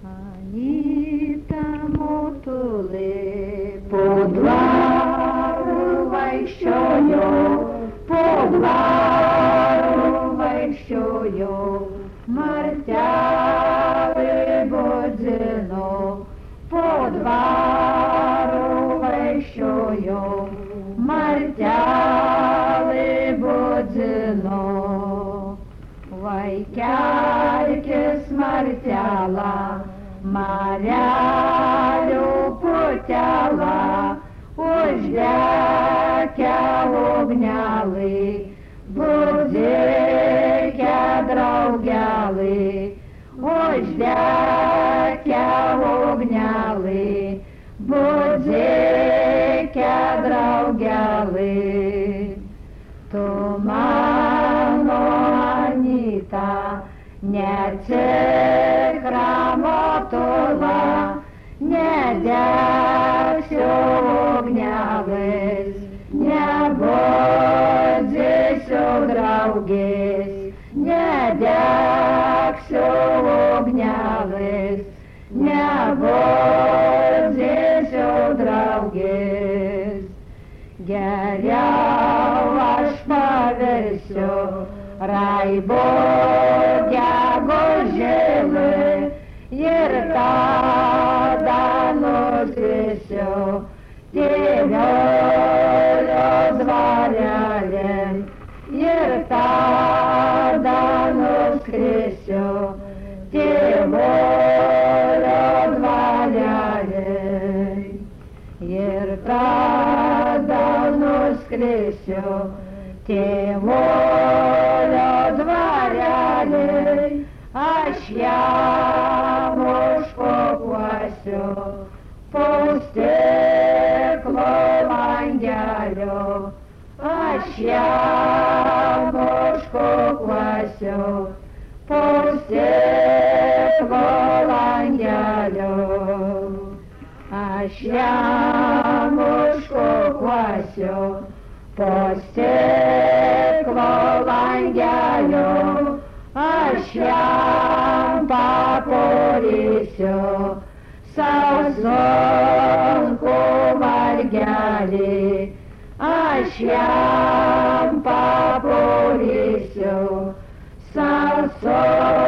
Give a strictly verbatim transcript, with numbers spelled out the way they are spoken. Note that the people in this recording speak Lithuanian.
Anyta motuly po dwaru vaikščiojo, po dwaru vaikščiojo, martelį budzino, po dvaru vaikščiojo, martelį budzino. Vaikelkis martelą, marelių putelą, uždekę ugnelį, budzikę draugelį, uždekę ugnelį, budzikę draugelį. Tu mano Anyta, netikra motula, nedegsiu ugnelės, nebudzysiu draugės, nedegsiu ugnelės, nebudzysiu draugės. Geriau aš paversiu raibo gegužėlį ir tada nuskrisiu tėvelio dvarelin ir tada nuskrisiu tėvelio dvarelin ir tada nuskrisiu tėvolio dvarelį, aš jam užkopuosiu po stiklo langelio, aš jam užkopuosiu po stiklo langelio, aš jam užkopuosiu po stiklo langelio, aš jam paporysiu sau sunkų vargelį, aš jam paporysiu sau sunkų